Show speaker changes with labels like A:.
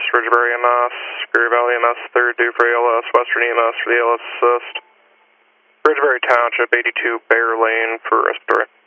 A: Ridgebury EMS, Greer Valley EMS, 3rd due for ALS, Western EMS for the ALS assist. Ridgebury Township, 82 Bear Lane for respiratory.